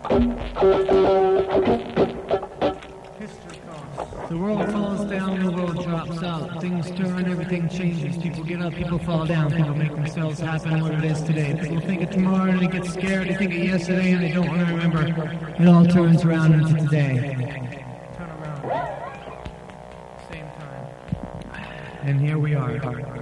The world falls down, the world drops out. Things turn, everything changes. People get up, people fall down. People make themselves happen what it is today. People think of tomorrow and they get scared. They think of yesterday and they don't want to remember. It all turns around into today. Turn around. Same time. And here we are.